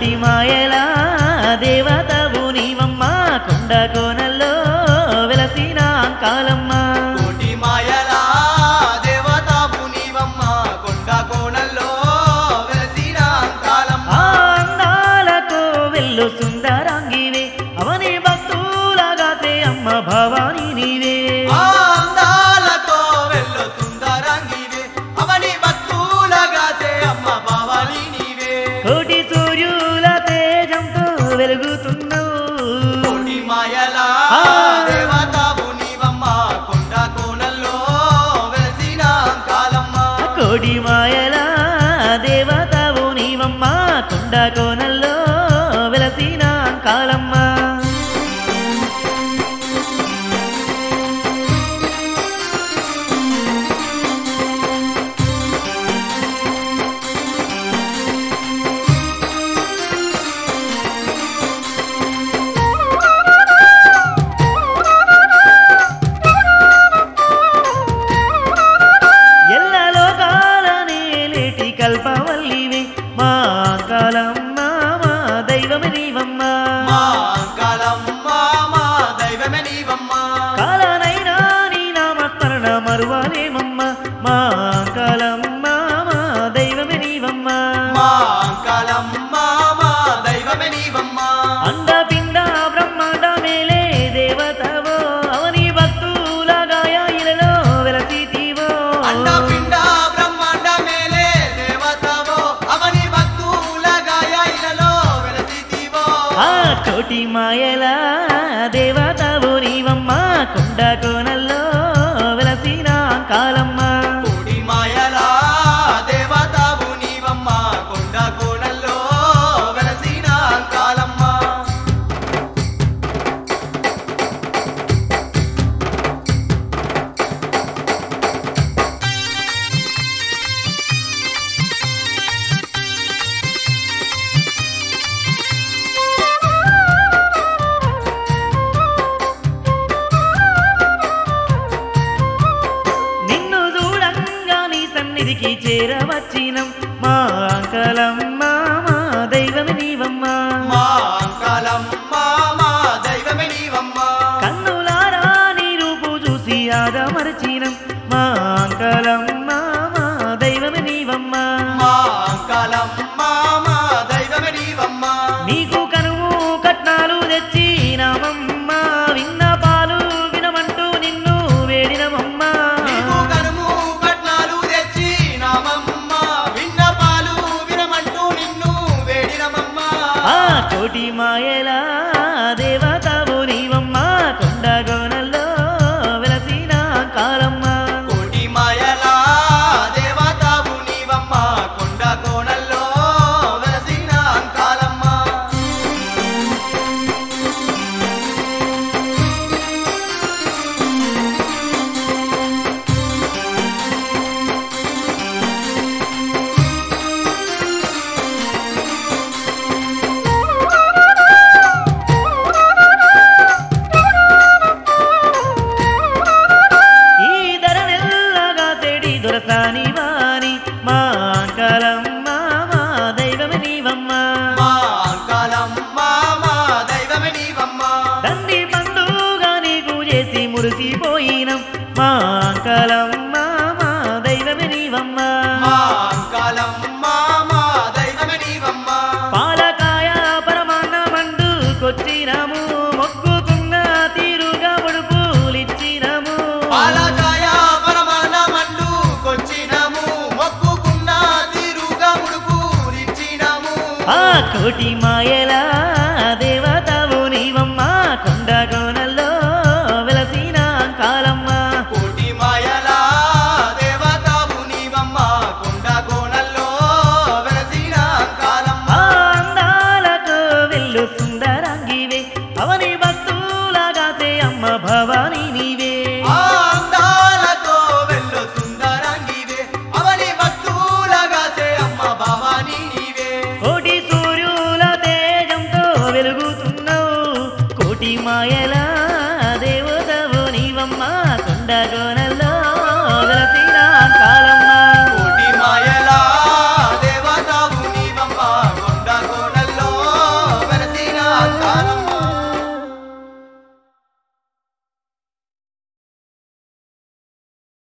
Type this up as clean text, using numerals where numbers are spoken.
కోటి మాయల దేవతవు నీవమ్మ కొండ కోనల్లో వెలసిన కాలమ్మ కోటి మాయల దేవతవు నీవమ్మ కొండ కోనల్లో వెలసిన కాలమ్మ అందాలతో వెళ్ళు సుందరాంగివే అవని భక్తులగాసే అమ్మ భవాని నీవే అందాలతో వెళ్ళు సుందరాంగివే అవని భక్తులగాసే అమ్మ భవాని నీవే కోటి సూర్యుల తేజంతో వెలుగుతున్నావు కోటి మాయల దేవతవు నీవమ్మ కొండ కోనల్లో వెలసిన కాలమ్మ కోడి మాయల దేవతవు నీవమ్మ కొండ కోనల్లో వెలసిన కాలమ్మ కల్పవల్లివే మా కాలమ్మ మా దైవమే నీవమ్మ మా కాలమ్మ మా దైవమే నీవమ్మ కాలనైనా నీ నామస్మరణ మరువలేమమ్మ మా కాలమ్మ మా దైవమే నీవమ్మ మా కాలమ్మ మా దైవమే నీవమ్మ అండపిండ బ్రహ్మాండ మేలే దేవతవో అవని భక్తుల గాయలలో వెలసితివో అండపిండ బ్రహ్మాండ మేలే దేవతవో అవని భక్తుల గాయలలో వెలసితివో కోటి మాయల దేవతవు నీవమ్మ కొండ కోనల్లో వెలసిన కాలమ్మ కోటి మాయల దేవతవు నీవమ్మ కొండ కోనల్లో వెలసిన కాలమ్మ నిన్ను చూడంగా నీ సన్నిధికి చేరవచ్చినం మా కాలమ్మ మా దైవమే నీవమ్మ మా కాలమ్మ మా దైవమే నీవమ్మ కన్నులారా నీ రూపు చూసి ఆదమరచినం మా కాలమ్మ మా దైవమే నీవమ్మ మా కాలమ్మ మా దైవమే నీవమ్మ నీకు కనుము కట్నాలు తెచ్చినామమ్మ విన్న పాలు వినమంటూ నిన్ను వేడినమమ్మ నీకు కనుము కట్నాలు తెచ్చినామమ్మ విన్న పాలు వినమంటూ నిన్ను వేడినమమ్మ కోటి మాయల దేవతవు నీవమ్మ కొండ గోనల్లో వెలసిన కాలమ్మ కోటి మాయల దేవతవు నీవమ్మ కొండ కోనల్లో వెలసిన కాలమ్మ ఈ ధరనెల్లగా చెడి దొరసాని వాని మా కాలమ్మ మా దైవమే నీవమ్మ మా కాలమ్మ మా దైవమే నీవమ్మ తండ్రి పండుగ నీకు చేసి మురిసిపోయినం మా కాలమ్మ మా దైవమే నీవమ్మ మా కాలమ్మ మా దైవమే నీవమ్మ పాలకాయ పరమాన్నమండుకొచ్చినాము మొక్కుకున్న తీరుగా ముడుపులిచ్చినాము పాలకాయ పరమాన్నమండు కొచ్చినాము మొక్కుకున్న తీరుగా ముడుపులిచ్చినాము కోటి మాయల దేవతవు నీవమ్మ కొండ కోనల్లో వెలసిన కాలమ్మ కోటి మాయల దేవతవు నీవమ్మ కొండ కోనల్లో వెలసిన కాలమ్మ అందాలతో వెళ్ళు సుందరాంగివే అవని భక్తులగాసే అమ్మ భవాని నీవే అందాలతో వెళ్ళు సుందరంగివే అవని భక్తులగాసే అమ్మ భవాని నీవే కోటి సూర్యుల తేజంతో వెలుగుతున్నావు కోటి మాయల దేవతవు నీవమ్మ కొండ కోనల్లో